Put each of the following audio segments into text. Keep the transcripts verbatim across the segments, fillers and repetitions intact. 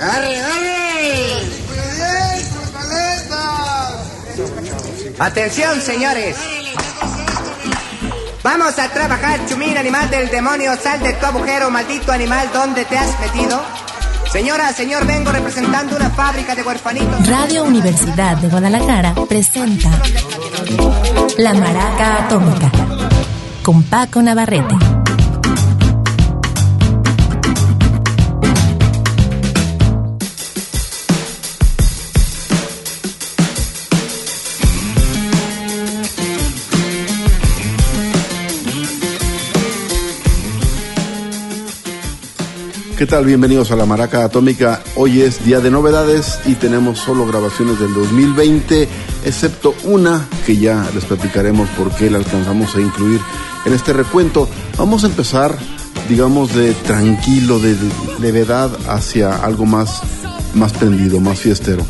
¡Arre, arre! Atención, señores. Vamos a trabajar, chumín, animal del demonio. Sal de tu agujero, maldito animal. ¿Dónde te has metido? Señora, señor, vengo representando una fábrica de huerfanitos. Radio Universidad de Guadalajara presenta La Maraca Atómica con Paco Navarrete. ¿Qué tal? Bienvenidos a La Maraca Atómica. Hoy es día de novedades y tenemos solo grabaciones del dos mil veinte, excepto una que ya les platicaremos por qué la alcanzamos a incluir en este recuento. Vamos a empezar, digamos, de tranquilo, de, de levedad hacia algo más, más prendido, más fiestero.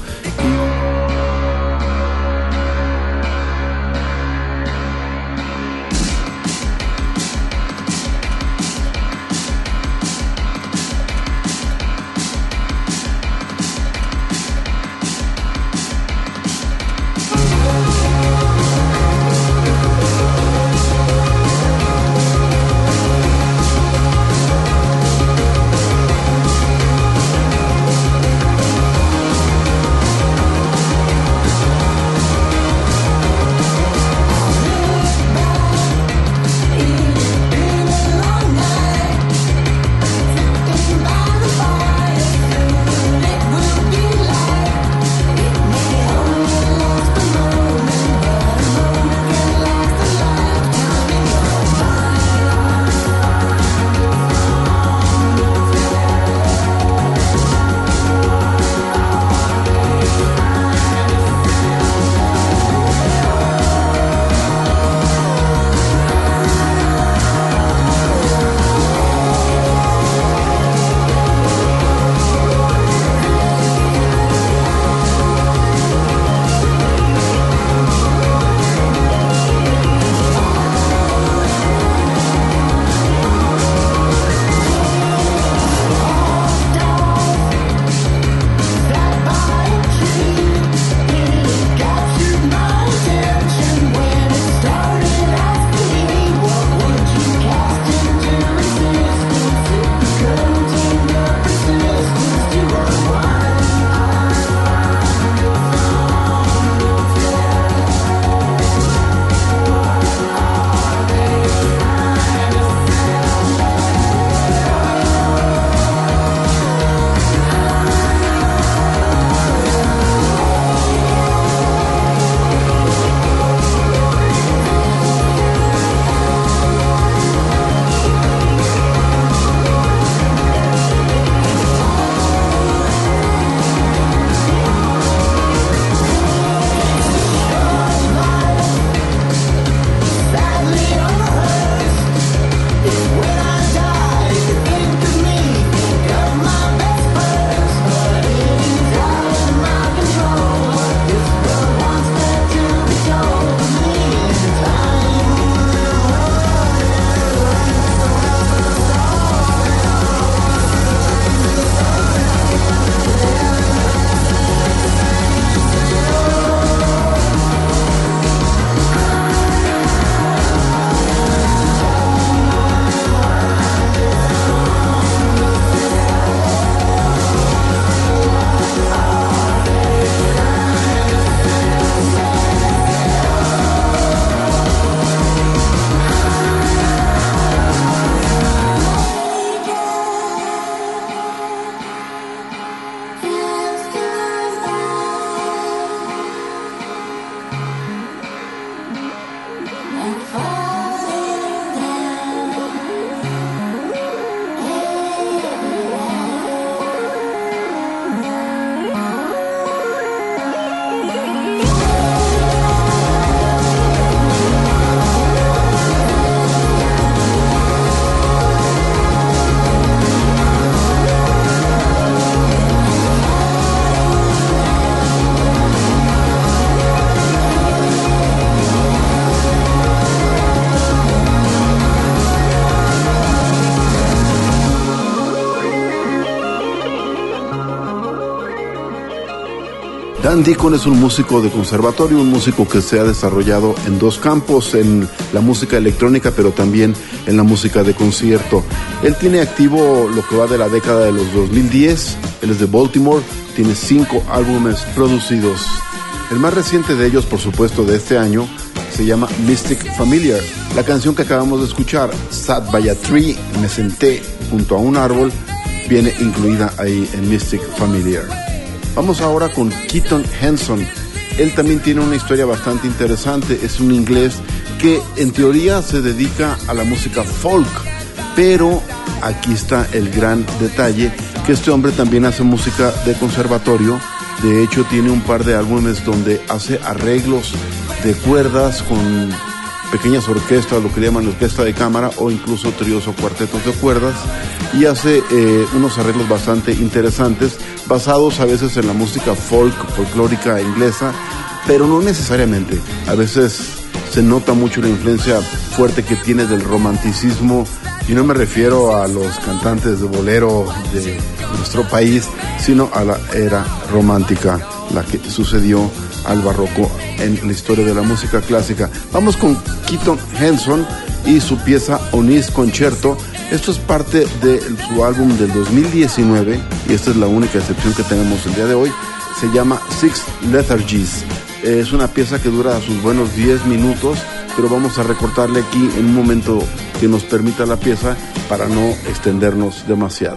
Van Deacon es un músico de conservatorio, un músico que se ha desarrollado en dos campos, en la música electrónica, pero también en la música de concierto. Él tiene activo lo que va de la década de los dos mil diez, él es de Baltimore, tiene cinco álbumes producidos. El más reciente de ellos, por supuesto, de este año, se llama Mystic Familiar. La canción que acabamos de escuchar, Sat by a Tree, me senté junto a un árbol, viene incluida ahí en Mystic Familiar. Vamos ahora con Keaton Henson. Él también tiene una historia bastante interesante. Es un inglés que en teoría se dedica a la música folk, pero aquí está el gran detalle, que este hombre también hace música de conservatorio. De hecho, tiene un par de álbumes donde hace arreglos de cuerdas con pequeñas orquestas, lo que llaman orquesta de cámara, o incluso tríos o cuartetos de cuerdas, y hace eh, unos arreglos bastante interesantes, basados a veces en la música folk, folclórica inglesa, pero no necesariamente. A veces se nota mucho la influencia fuerte que tiene del romanticismo, y no me refiero a los cantantes de bolero de nuestro país, sino a la era romántica, la que sucedió al barroco en la historia de la música clásica. Vamos con Keaton Henson y su pieza Onis Concerto. Esto es parte de su álbum del dos mil diecinueve, y esta es la única excepción que tenemos el día de hoy. Se llama Six Lethargies. Es una pieza que dura sus buenos diez minutos, pero vamos a recortarle aquí en un momento que nos permita la pieza para no extendernos demasiado.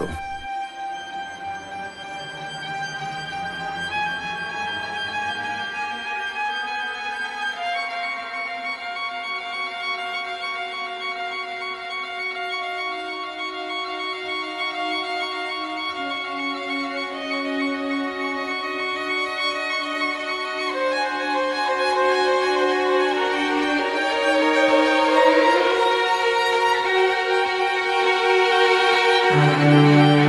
Thank you.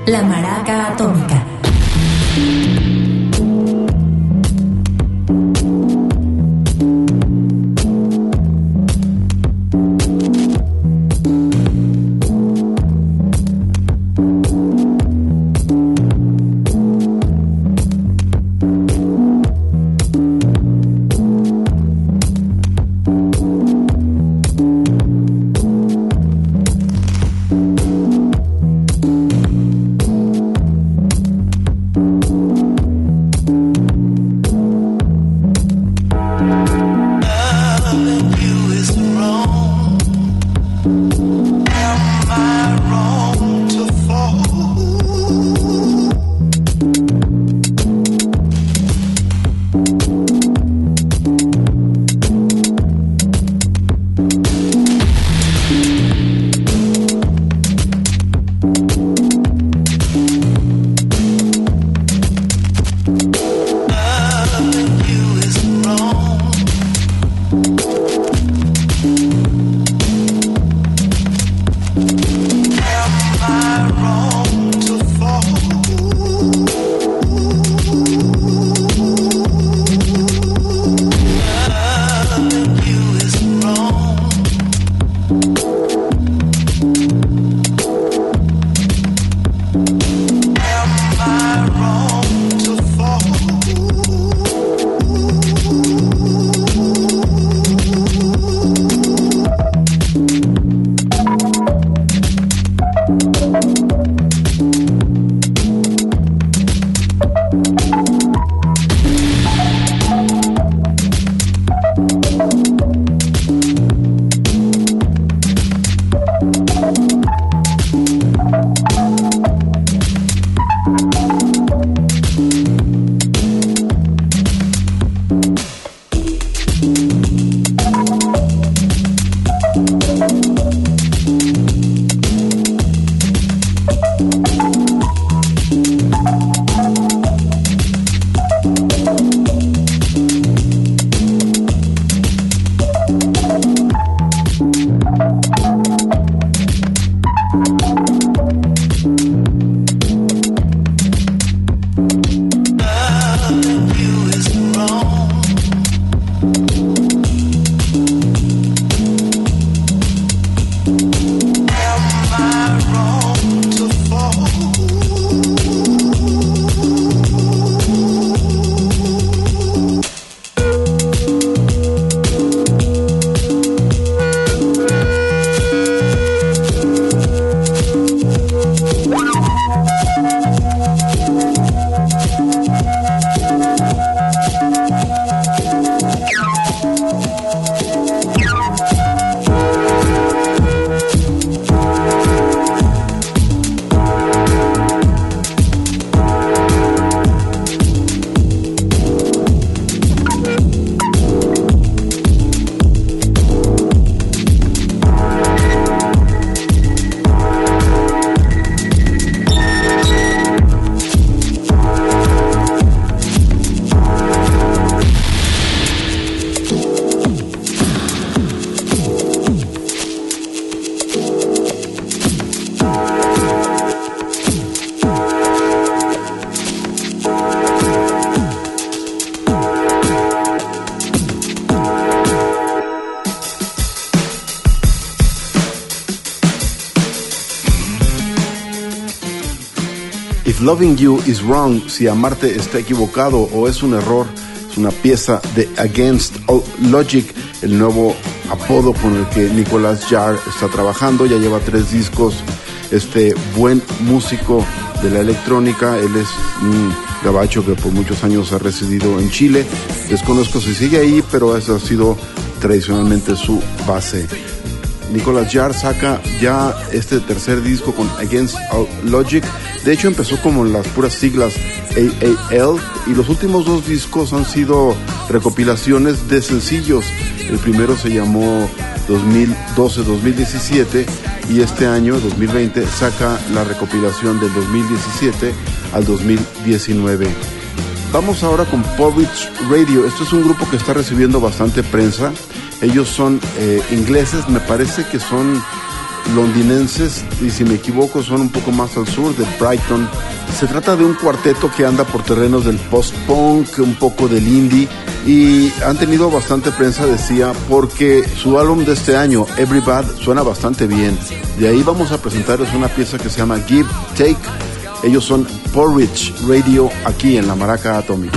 La Maraca Atómica. If Loving You is Wrong, si amarte está equivocado o es un error, es una pieza de Against All Logic, el nuevo apodo con el que Nicolas Jaar está trabajando. Ya lleva tres discos, este buen músico de la electrónica. Él es un gabacho que por muchos años ha residido en Chile. Desconozco si sigue ahí, pero esa ha sido tradicionalmente su base. Nicolas Jaar saca ya este tercer disco con Against All Logic. De hecho empezó como las puras siglas A A L y los últimos dos discos han sido recopilaciones de sencillos. El primero se llamó dos mil doce dos mil diecisiete y este año, dos mil veinte, saca la recopilación del dos mil diecisiete al dos mil diecinueve. Vamos ahora con Porridge Radio. Esto es un grupo que está recibiendo bastante prensa. Ellos son eh, ingleses, me parece que son londinenses, y si me equivoco son un poco más al sur, de Brighton. Se trata de un cuarteto que anda por terrenos del post-punk, un poco del indie, y han tenido bastante prensa, decía, porque su álbum de este año, Every Bad, suena bastante bien. De ahí vamos a presentarles una pieza que se llama Give, Take. Ellos son Porridge Radio, aquí en la Maraca Atómica.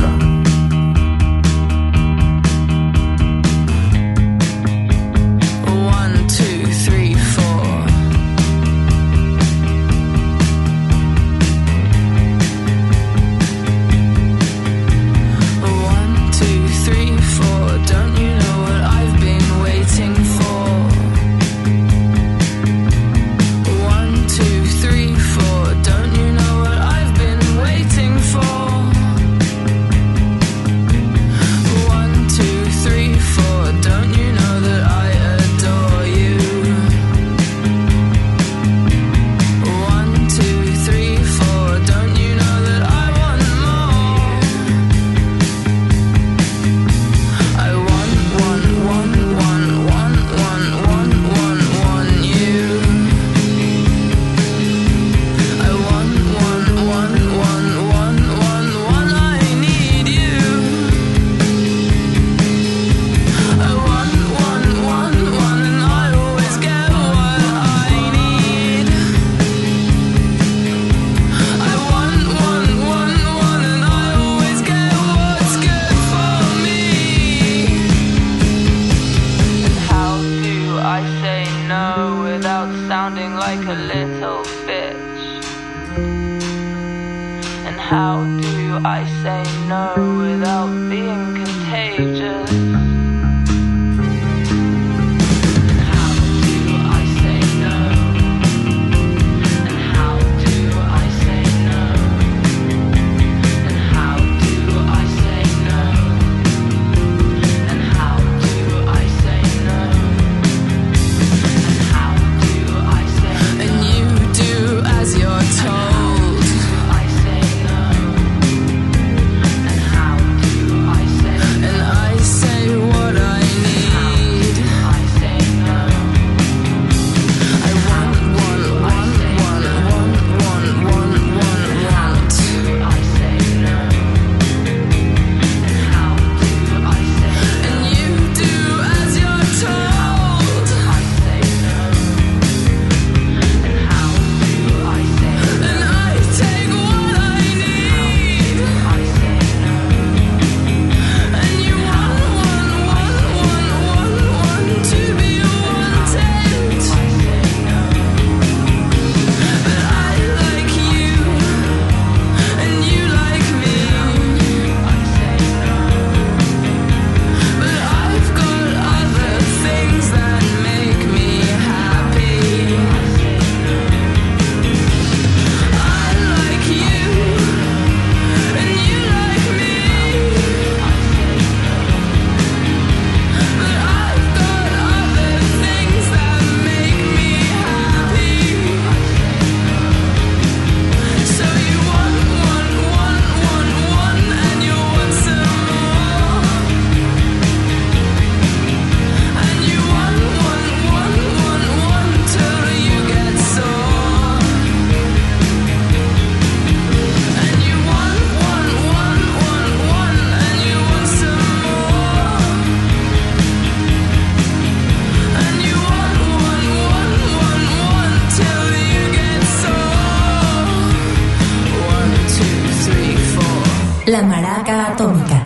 La Maraca Atómica.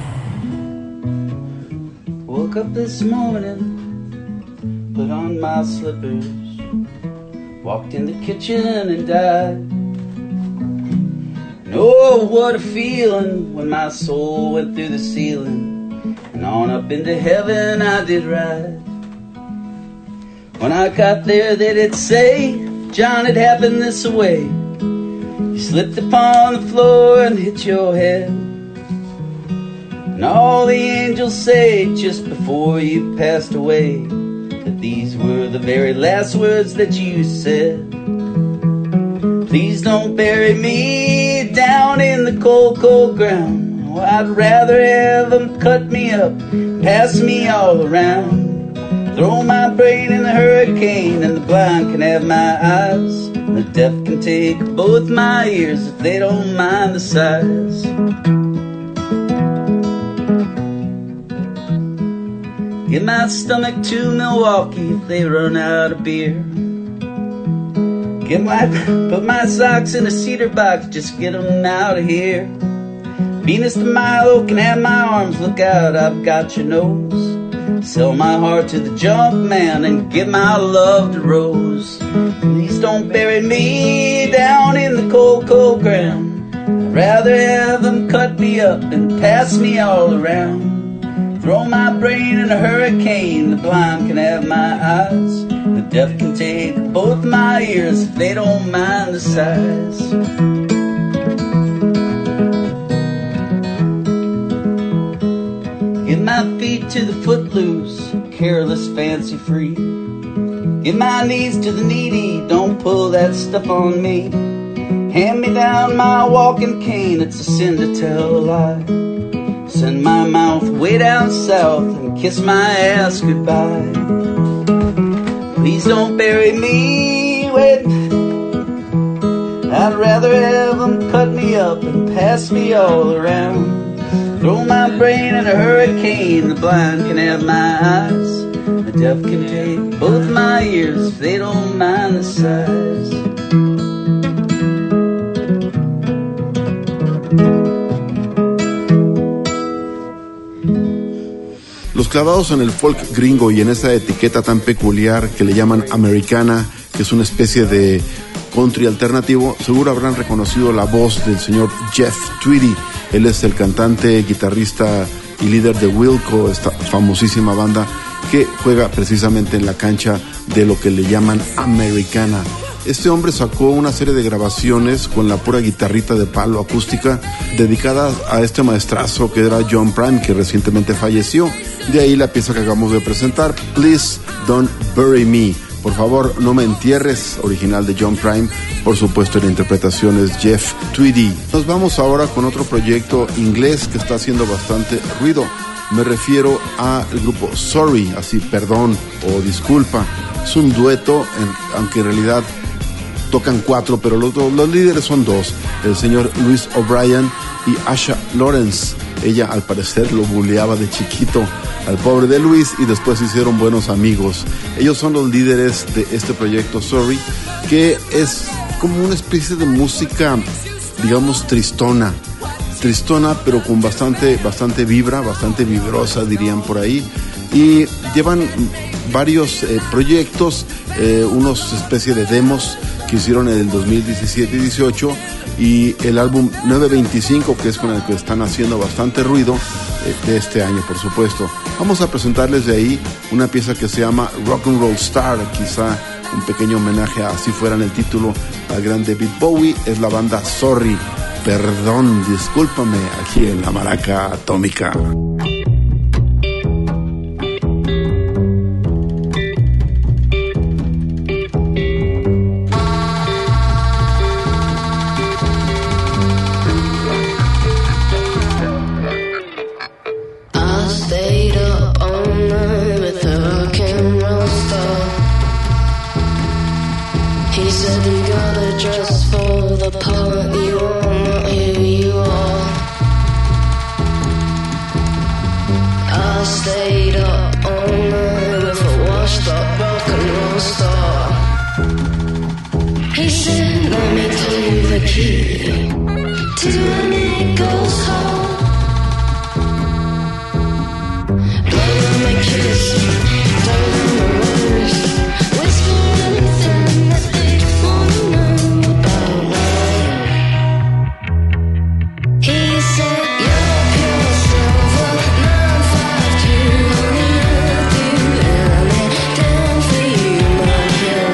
Woke up this morning, put on my slippers, walked in the kitchen and died. And oh, what a feeling when my soul went through the ceiling and on up into heaven I did ride. When I got there they did say, John, it happened this way. You slipped upon the floor and hit your head. And all the angels say just before you passed away that these were the very last words that you said. Please don't bury me down in the cold, cold ground. Oh, I'd rather have them cut me up, pass me all around. Throw my brain in the hurricane, and the blind can have my eyes. The deaf can take both my ears if they don't mind the size. Give my stomach to Milwaukee if they run out of beer. Get my, put my socks in a cedar box, just get them out of here. Venus de Milo can have my arms, look out, I've got your nose. Sell my heart to the jump man and give my love to Rose. Please don't bury me down in the cold, cold ground. I'd rather have them cut me up and pass me all around. Throw my brain in a hurricane, the blind can have my eyes. The deaf can take both my ears if they don't mind the size. Give my feet to the footloose, careless, fancy free. Give my knees to the needy, don't pull that stuff on me. Hand me down my walking cane, it's a sin to tell a lie. Send my mouth way down south and kiss my ass goodbye. Please don't bury me with, I'd rather have them cut me up and pass me all around. Throw my brain in a hurricane, the blind can have my eyes. The deaf can take both my ears if they don't mind the size. Los clavados en el folk gringo y en esa etiqueta tan peculiar que le llaman americana, que es una especie de country alternativo, seguro habrán reconocido la voz del señor Jeff Tweedy. Él es el cantante, guitarrista y líder de Wilco, esta famosísima banda que juega precisamente en la cancha de lo que le llaman americana. Este hombre sacó una serie de grabaciones con la pura guitarrita de palo acústica dedicadas a este maestrazo que era John Prine, que recientemente falleció. De ahí la pieza que acabamos de presentar, Please Don't Bury Me. Por favor, no me entierres, original de John Prine. Por supuesto, la interpretación es Jeff Tweedy. Nos vamos ahora con otro proyecto inglés que está haciendo bastante ruido. Me refiero al grupo Sorry, así perdón o disculpa. Es un dueto, en, aunque en realidad tocan cuatro, pero los, los líderes son dos, el señor Louis O'Brien y Asha Lawrence. Ella al parecer lo bulleaba de chiquito al pobre de Luis y después se hicieron buenos amigos. Ellos son los líderes de este proyecto Sorry, que es como una especie de música, digamos, tristona, tristona pero con bastante, bastante vibra, bastante vibrosa dirían por ahí, y llevan varios eh, proyectos, eh, unos especie de demos que hicieron en el dos mil diecisiete y dieciocho, y el álbum nueve veinticinco, que es con el que están haciendo bastante ruido, eh, de este año, por supuesto. Vamos a presentarles de ahí una pieza que se llama Rock and Roll Star, quizá un pequeño homenaje a así fuera en el título al gran David Bowie. Es la banda Sorry, perdón, discúlpame, aquí en la Maraca Atómica.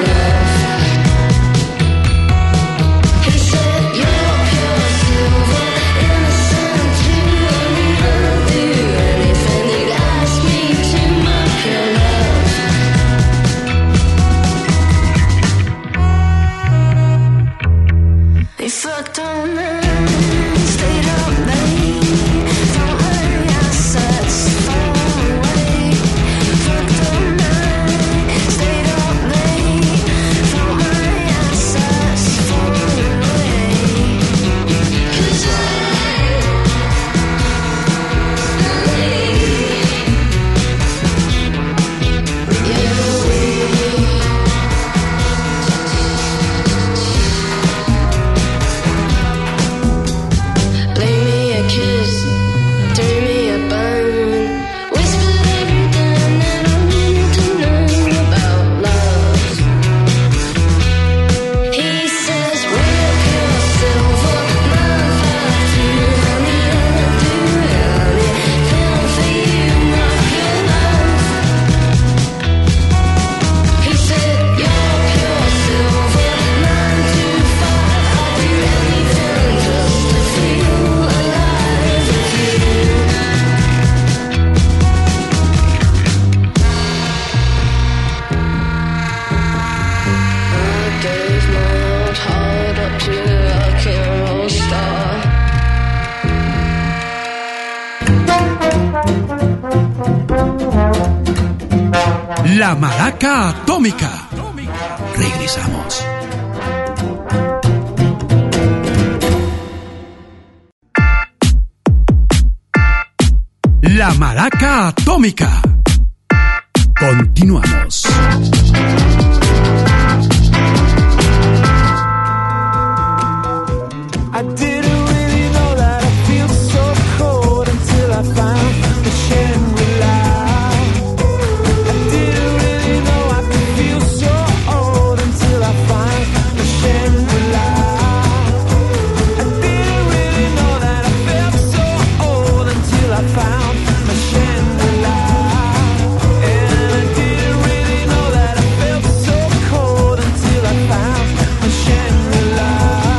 Silver La Maraca Atómica. Regresamos. La Maraca Atómica. Continuamos. I didn't really know that I feel so cold until I found the Shangri-La. I didn't really know I could feel so old until I found the Shangri-La. I didn't really know that I felt so old until I found my Shangri-La. And I didn't really know that I felt so cold until I found my Shangri-La.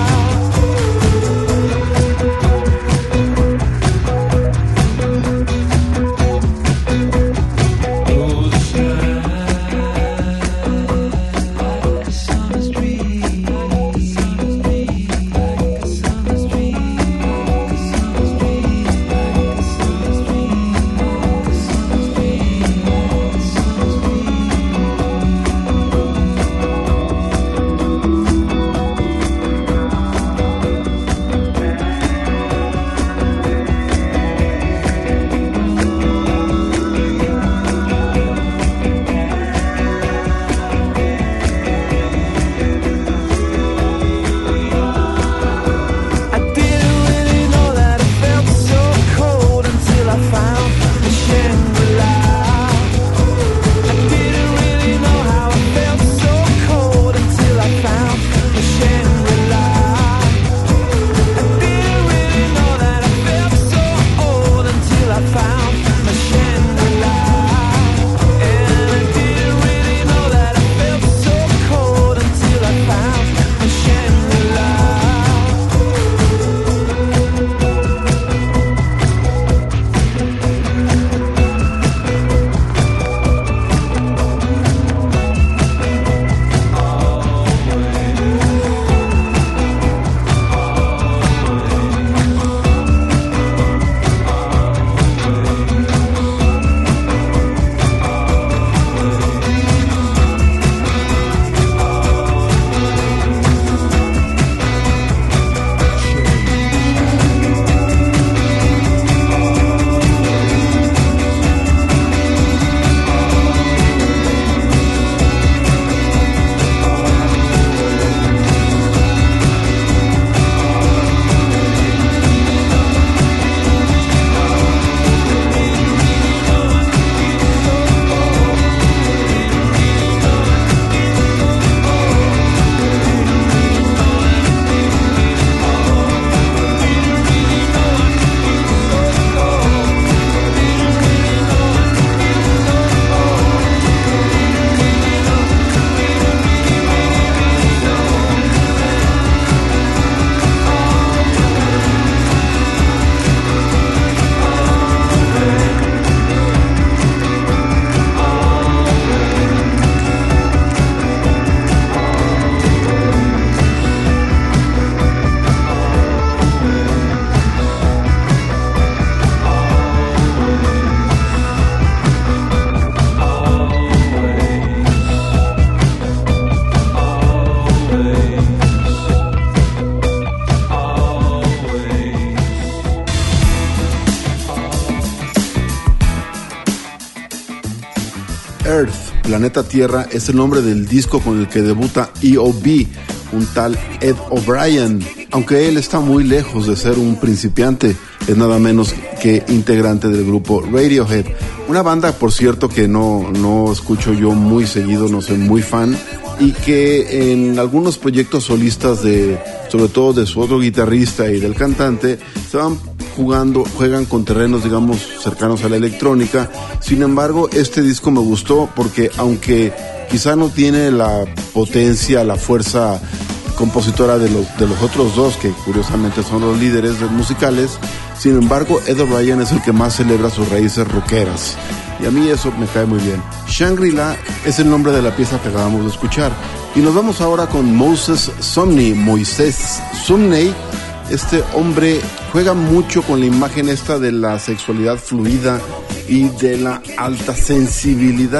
Earth, Planeta Tierra, es el nombre del disco con el que debuta E O B, un tal Ed O'Brien. Aunque él está muy lejos de ser un principiante, es nada menos que integrante del grupo Radiohead, una banda, por cierto, que no, no escucho yo muy seguido, no soy muy fan, y que en algunos proyectos solistas de, sobre todo de su otro guitarrista y del cantante, se van jugando, juegan con terrenos, digamos, cercanos a la electrónica. Sin embargo, este disco me gustó porque, aunque quizá no tiene la potencia, la fuerza compositora de los, de los otros dos, que curiosamente son los líderes musicales, sin embargo, Ed O'Brien es el que más celebra sus raíces rockeras. Y a mí eso me cae muy bien. Shangri-La es el nombre de la pieza que acabamos de escuchar. Y nos vamos ahora con Moses Sumney, Moisés Sumney. Este hombre juega mucho con la imagen esta de la sexualidad fluida y de la alta sensibilidad.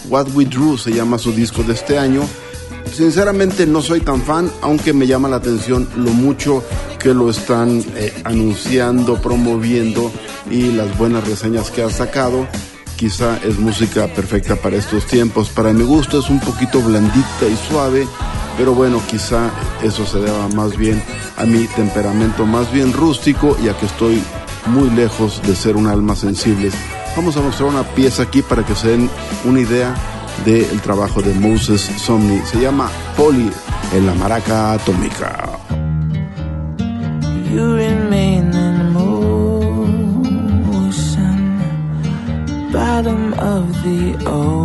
What We Drew se llama su disco de este año. Sinceramente no soy tan fan, aunque me llama la atención lo mucho que lo están eh, anunciando, promoviendo y las buenas reseñas que ha sacado. Quizá es música perfecta para estos tiempos. Para mi gusto es un poquito blandita y suave, pero bueno, quizá eso se deba más bien a mi temperamento más bien rústico y a que estoy muy lejos de ser un alma sensible. Vamos a mostrar una pieza aquí para que se den una idea del trabajo de Moses Sumney. Se llama Polly en la maraca atómica. You remain in motion, bottom of the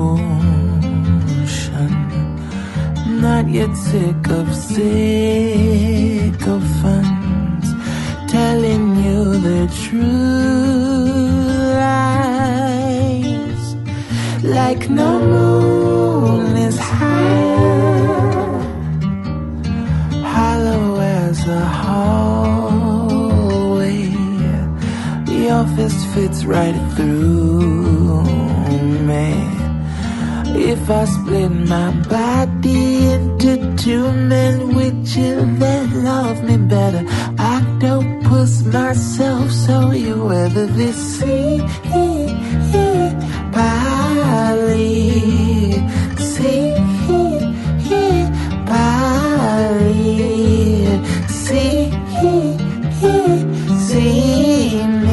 ocean, not yet sick of sycophants telling you the true lies, like no moon is high, hollow as a hallway, your fist fits right through me. If I split my body into two men, would you then love me better? Octopus myself, so you weather this sea. Bali, see, Bali, see, see me.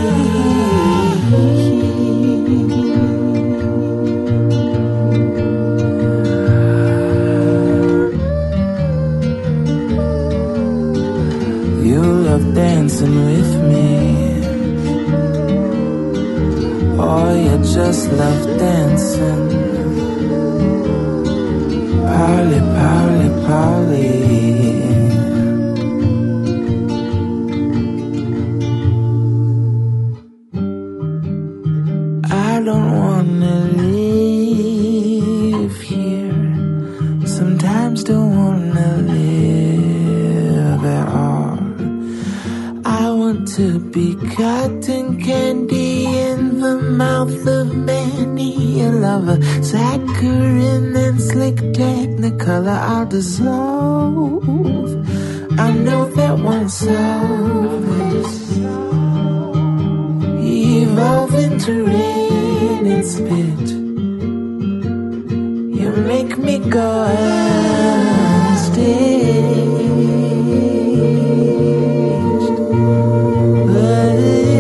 You love dancing with me, or you just love dancing. Polly, Polly, Polly. I don't wanna live here. Sometimes don't wanna live at all. I want to be cotton candy in the mouth of many a lover, saccharine and slick technicolor. I'll dissolve. I know that won't solve this. Evolve into rain and spit. You make me go unstaged. But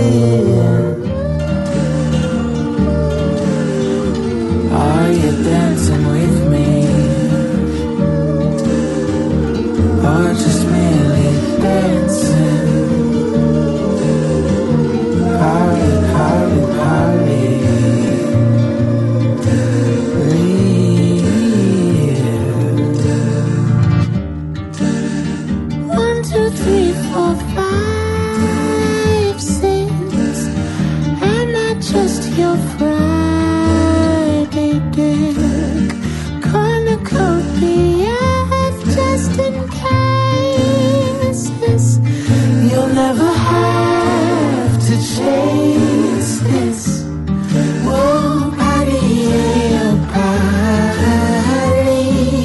are you dancing with me, or just merely dancing? Polly, Polly, Polly, one, two, three, four, five, six. Am I just your Friday dick? Cornucopia of just in cases. You'll never have to chase this. Whoa, party, oh, party.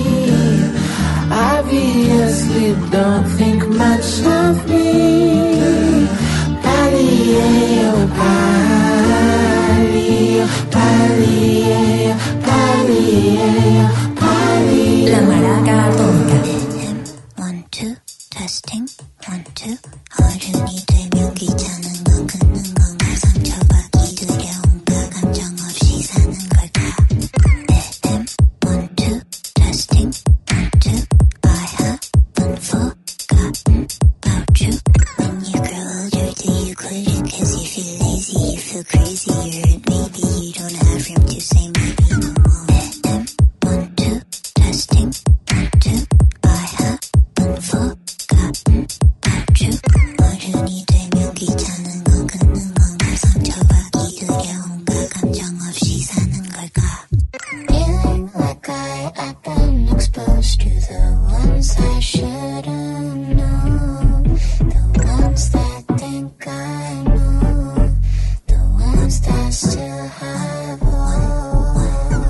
Obviously don't think much of me. Party, oh, party, party, party, party. La maraca atómica. One, two, testing. One, two. 어른이 되면 귀찮은 건 긋는 건가, 상처받기 두려운가, 감정 없이 사는 걸까. Rhythm. One, two, testing. One, two. I haven't forgotten about you. When you grow older, do you quit it 'cause you feel lazy, you feel crazier, and maybe you don't have room to say maybe no more. Rhythm. One, two, testing. One, two. I haven't forgotten about you. 어른이 되면 귀찮은 건 긋는 건가, 상처받기 두려운가, 감정 없이 사는 걸까. Feeling like I, I've been exposed to the ones I shouldn't know, the ones that think I know, the ones that still have hope.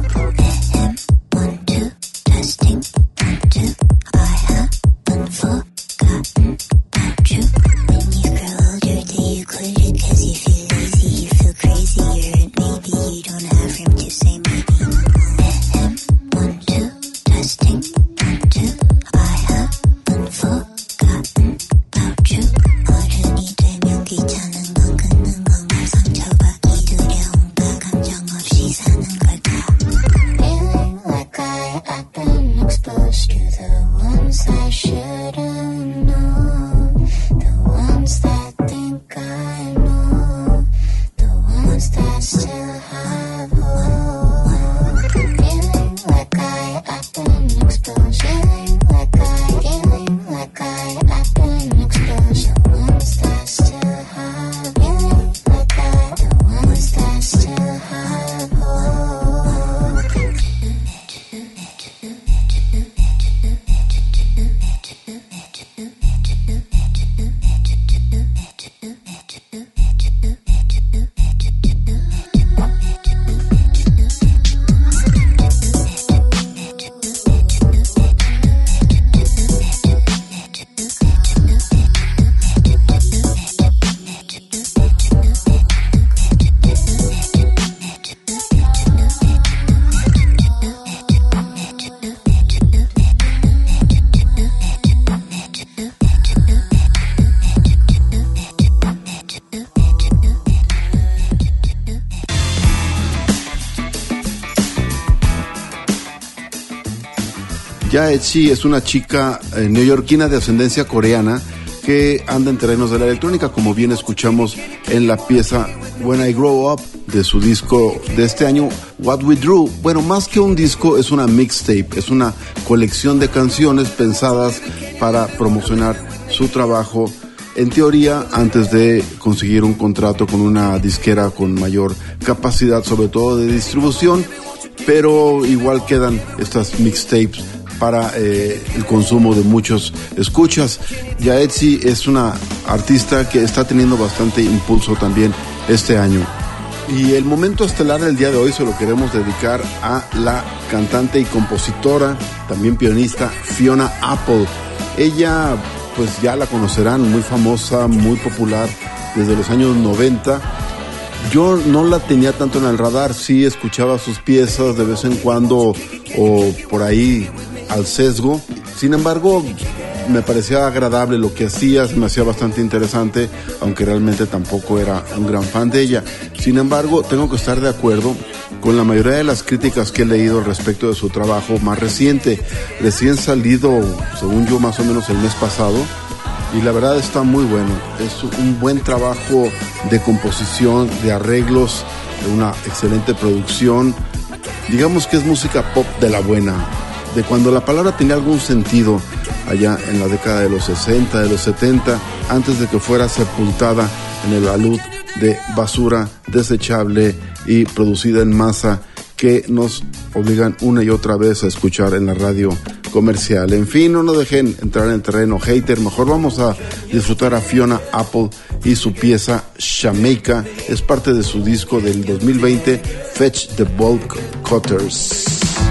Yaechi es una chica eh, neoyorquina de ascendencia coreana que anda en terrenos de la electrónica, como bien escuchamos en la pieza When I Grow Up de su disco de este año, What We Drew. Bueno, más que un disco, es una mixtape, es una colección de canciones pensadas para promocionar su trabajo, en teoría, antes de conseguir un contrato con una disquera con mayor capacidad, sobre todo de distribución, pero igual quedan estas mixtapes para eh, el consumo de muchos escuchas. Yaechi es una artista que está teniendo bastante impulso también este año. Y el momento estelar del día de hoy se lo queremos dedicar a la cantante y compositora, también pianista, Fiona Apple. Ella, pues ya la conocerán, muy famosa, muy popular desde los años noventa. Yo no la tenía tanto en el radar, sí escuchaba sus piezas de vez en cuando o por ahí al sesgo. Sin embargo, me parecía agradable lo que hacía, me hacía bastante interesante, aunque realmente tampoco era un gran fan de ella. Sin embargo, tengo que estar de acuerdo con la mayoría de las críticas que he leído al respecto de su trabajo más reciente, recién salido, según yo, más o menos el mes pasado, y la verdad está muy bueno. Es un buen trabajo de composición, de arreglos, de una excelente producción. Digamos que es música pop de la buena, de cuando la palabra tenía algún sentido allá en la década de los sesenta, de los setenta, antes de que fuera sepultada en el alud de basura desechable y producida en masa que nos obligan una y otra vez a escuchar en la radio comercial. En fin, no nos dejen entrar en el terreno hater, mejor vamos a disfrutar a Fiona Apple y su pieza Jamaica. Es parte de su disco del dos mil veinte, Fetch the Bulk Cutters.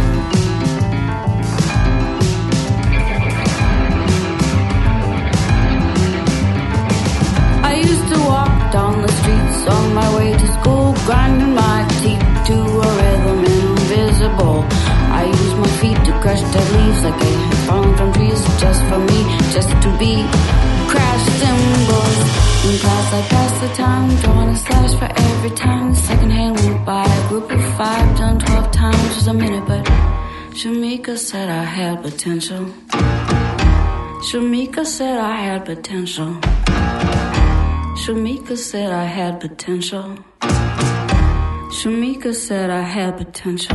Down the streets on my way to school, grinding my teeth to a rhythm invisible. I use my feet to crush dead leaves like they had fallen from trees, just for me, just to be crash cymbals. In class I passed the time, drawing a slash for every time the second hand went by. A group of five, done twelve times was a minute, but Shamika said I had potential. Shamika said I had potential. Shamika said I had potential. Shamika said I had potential.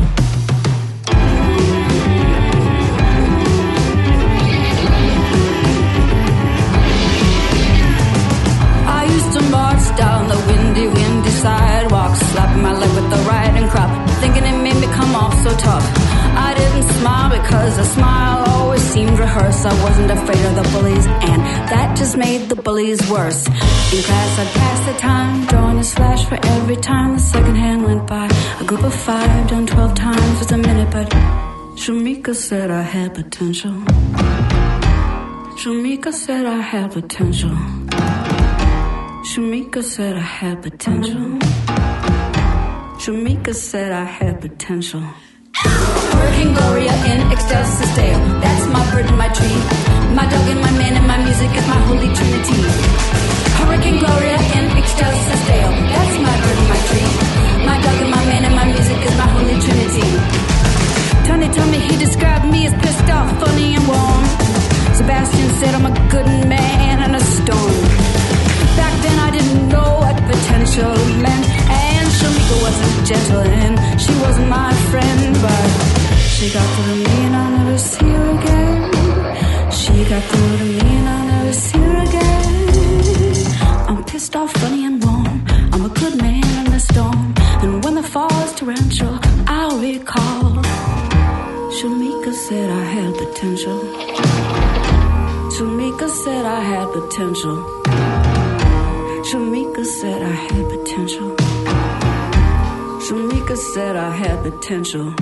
I used to march down the windy, windy sidewalk, slapping my leg with the riding crop, thinking it made me come off so tough. I didn't smile because a smile always seemed rehearsed. I wasn't afraid of the bullies, and that just made the bullies worse. In class I'd pass the time, drawing a slash for every time the second hand went by. A group of five, done twelve times was a minute, but Shamika said I had potential. Shamika said I had potential. Shamika said I had potential. Shamika said I had potential. Hurricane Gloria in ecstasy stale. That's my bird and my tree. My dog and my man and my music is my holy trinity. Hurricane Gloria in ecstasy stale. That's my bird and my tree. My dog and my man and my music is my holy trinity. Tony told me he described me as pissed off, funny and warm. Sebastian said I'm a good man in a storm. Back then I didn't know what potential meant, and Shamika wasn't gentle and she wasn't my friend, but she got through to me and I'll never see her again. She got through to me and I'll never see her again. I'm pissed off, funny and warm. I'm a good man in the storm, and when the fall is torrential, I'll recall Shamika said I had potential. Shamika said I had potential. Shamika said I had potential. Shamika said I had potential.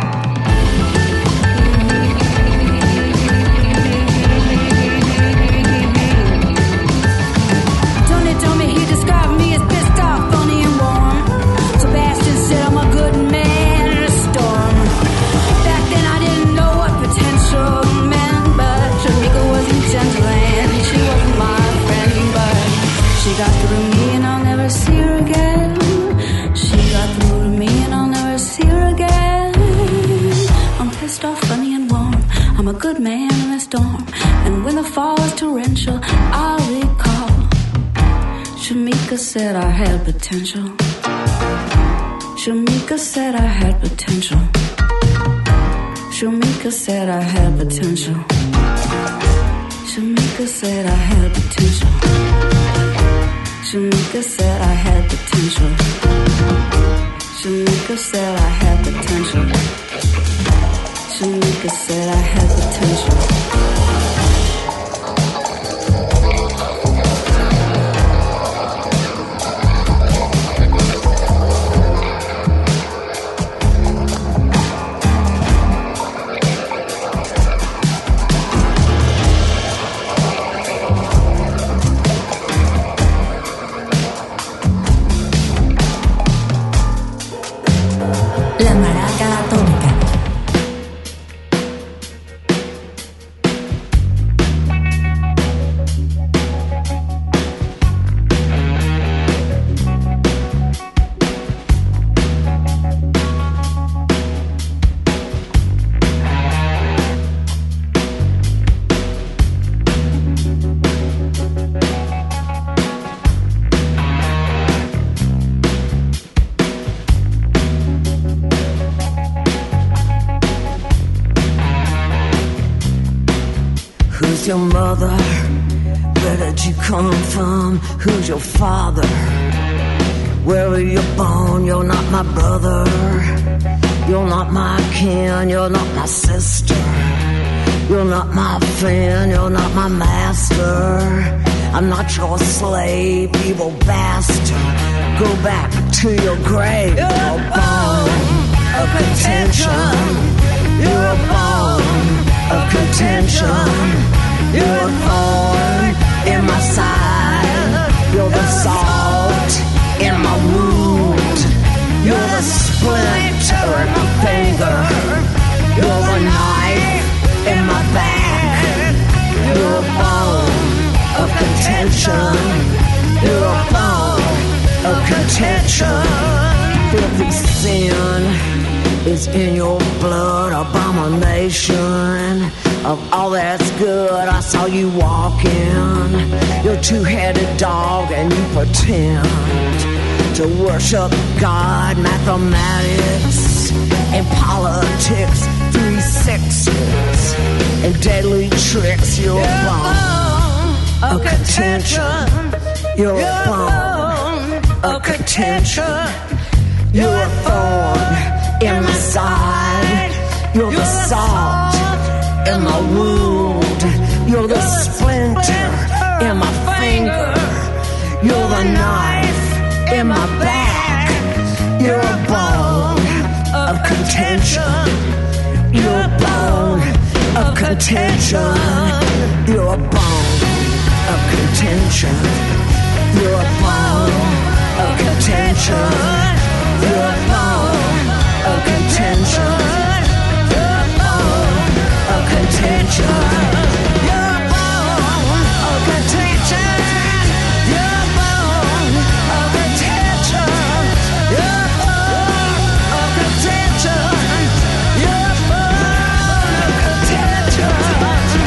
Tony told me he described me as pissed off, funny and warm. Sebastian said I'm a good man in a storm. Back then I didn't know what potential meant, but Shamika wasn't gentle and she wasn't my friend, but she got through to me and I'll never see her again. She got through to me and I'll never see her again. said I had potential. Shamika said I had potential. Shamika said I had potential. Shamika said I had potential. Shamika said I had potential. Shamika said I had potential. Shamika said I had potential. La maraca atómica. Who's your mother? Where did you come from? Who's your father? Where were you born? You're not my brother. You're not my kin. You're not my sister. You're not my friend. You're not my master. I'm not your slave, evil bastard. Go back to your grave. You're born of contention. You're born of contention. You're a thorn in my side. You're the salt in my wound. You're the splinter in my finger. You're the knife in my back. You're a bone of contention. You're a bone of contention. Filthy sin is in your blood, abomination of all that's good. I saw you walking, you're a two-headed dog, and you pretend to worship God, mathematics, and politics, three sixes, and deadly tricks. You're a bone of contention. You're a bone of contention. You're a thorn in my side. You're the salt in my wound. You're the splinter in my finger. You're the knife in my back. You're a bone of contention. You're a bone of contention. You're a bone of contention. You're a bone of contention. You're a bone of contention. You're a bone of contention. You're a bone of contention. You're a bone of contention. You're a bone of contention. You're a bone of contention.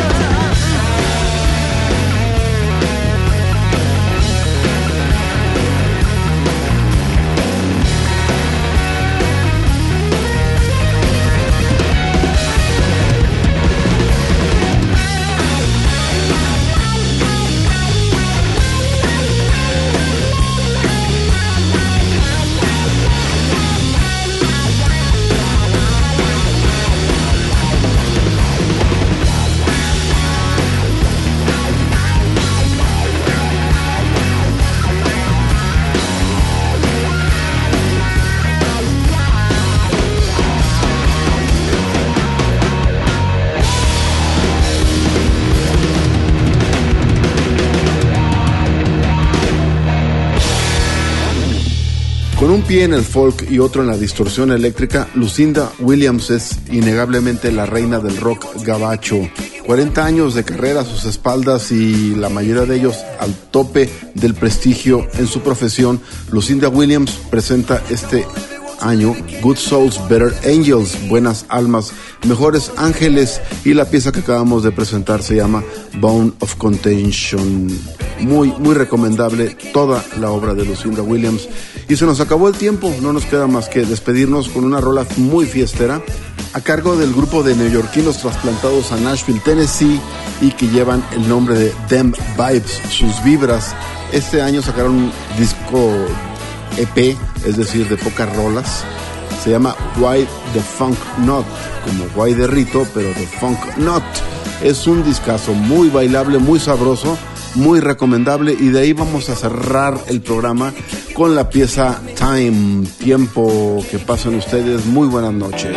Con un pie en el folk y otro en la distorsión eléctrica, Lucinda Williams es innegablemente la reina del rock gabacho. cuarenta años de carrera a sus espaldas y la mayoría de ellos al tope del prestigio en su profesión. Lucinda Williams presenta este año, Good Souls, Better Angels, Buenas Almas, Mejores Ángeles, y la pieza que acabamos de presentar se llama Bone of Contention. Muy, muy recomendable toda la obra de Lucinda Williams. Y se nos acabó el tiempo, no nos queda más que despedirnos con una rola muy fiestera a cargo del grupo de neoyorquinos trasplantados a Nashville, Tennessee, y que llevan el nombre de Them Vibes, sus vibras. Este año sacaron un disco E P, es decir, de pocas rolas. Se llama Why the Funk Not, como Why de Rito, pero The Funk Not. Es un discazo muy bailable, muy sabroso, muy recomendable, y de ahí vamos a cerrar el programa con la pieza Time, tiempo. Que pasen ustedes muy buenas noches.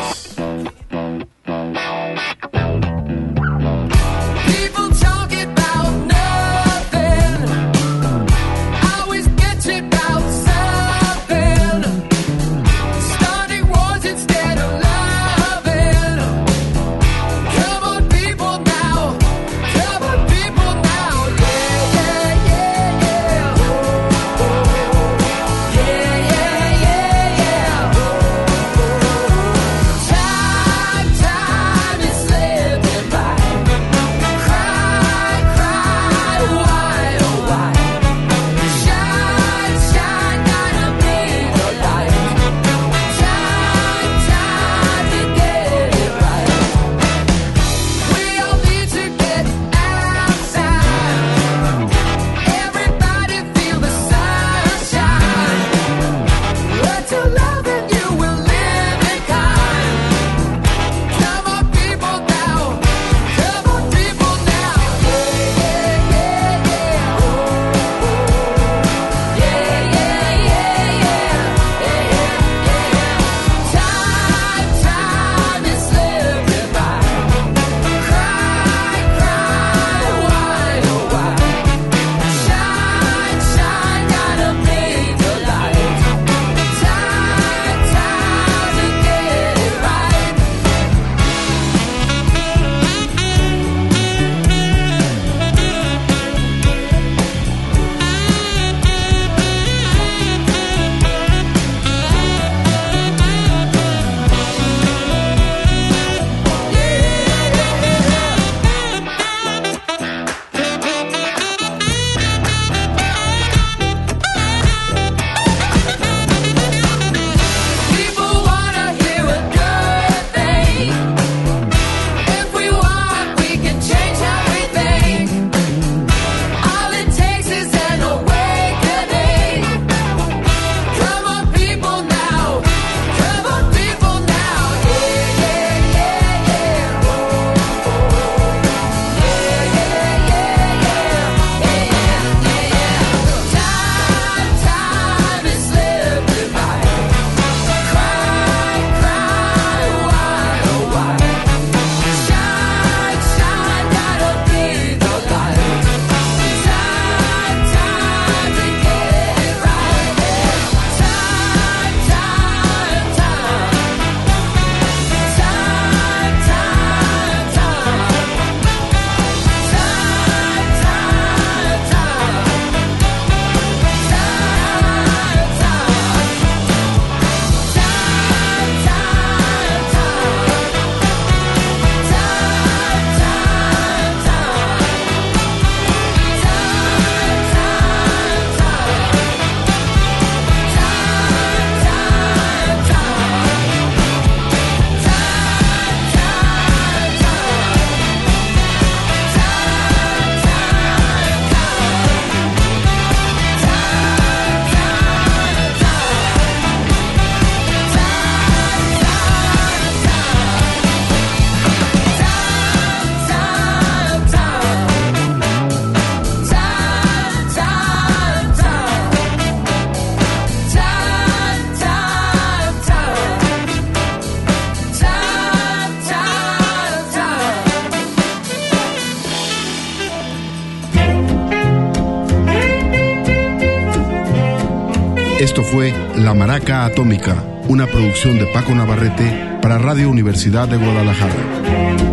Esto fue La Maraca Atómica, una producción de Paco Navarrete para Radio Universidad de Guadalajara.